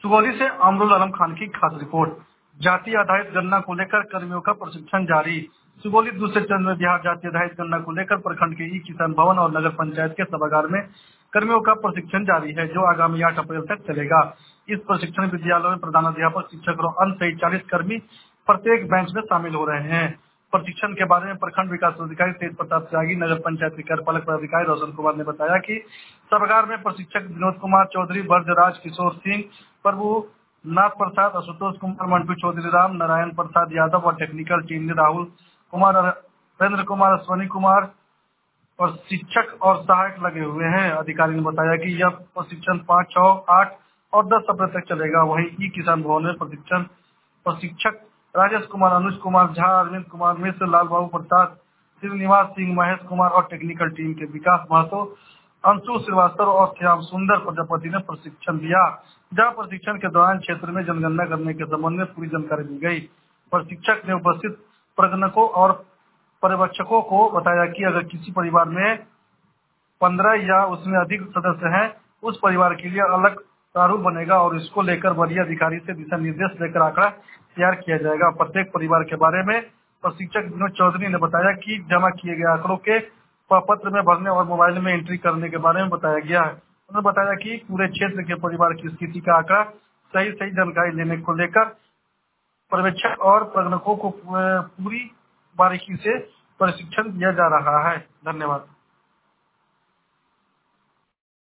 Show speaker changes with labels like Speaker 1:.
Speaker 1: सुगौली से अमरुल आलम खान की खास रिपोर्ट। जाति आधारित गणना को लेकर कर्मियों का प्रशिक्षण जारी। सुगौली दूसरे चरण में बिहार जाति आधारित गणना को लेकर प्रखंड के ई किसान भवन और नगर पंचायत के सभागार में कर्मियों का प्रशिक्षण जारी है, जो आगामी 8 अप्रैल तक चलेगा। इस प्रशिक्षण विद्यालयों में प्रधानाध्यापक, शिक्षक और अन्य सहित 40 कर्मी प्रत्येक बेंच में शामिल हो रहे हैं। प्रशिक्षण के बारे में प्रखंड विकास अधिकारी तेज प्रताप त्यागी, नगर पंचायत के कार्यपालक पदाधिकारी रोशन कुमार ने बताया कि सभागार में प्रशिक्षक विनोद कुमार चौधरी, बर्जराज, किशोर सिंह, प्रभु नाथ प्रसाद, आशुतोष कुमार, मंटू चौधरी, राम नारायण प्रसाद यादव और टेक्निकल टीम ने राहुल कुमार, नरेंद्र कुमार, अश्वनी कुमार और शिक्षक और सहायक लगे हुए हैं। अधिकारी ने बताया कि यह प्रशिक्षण 5, 6, 8 और 10 अप्रैल तक चलेगा। वहीं ई किसान भवन में प्रशिक्षक राजेश कुमार, अनुज कुमार झा, अरविंद कुमार मिश्र, लाल बाबू प्रसाद, श्रीनिवास सिंह, महेश कुमार और टेक्निकल टीम के विकास महतो, अंशु श्रीवास्तव और श्याम सुंदर प्रजापति ने प्रशिक्षण दिया। जहां प्रशिक्षण के दौरान क्षेत्र में जनगणना करने के संबंध में पूरी जानकारी दी गई। प्रशिक्षक ने उपस्थित प्रगणकों और पर्यवेक्षकों को बताया कि अगर किसी परिवार में 15 या उसमें अधिक सदस्य हैं, उस परिवार के लिए अलग प्रारूप बनेगा और इसको लेकर वरीय अधिकारी से दिशा निर्देश लेकर आंकड़ा तैयार किया जाएगा। प्रत्येक परिवार के बारे में प्रशिक्षक विनोद चौधरी ने बताया कि जमा किए गए आंकड़ों के पत्र में भरने और मोबाइल में एंट्री करने के बारे में बताया गया है। उन्होंने बताया कि पूरे क्षेत्र के परिवार की स्थिति का आंकड़ा सही जानकारी लेने को लेकर पर्यवेक्षक और प्रगणकों को पूरी बारीकी से प्रशिक्षण दिया जा रहा है। धन्यवाद।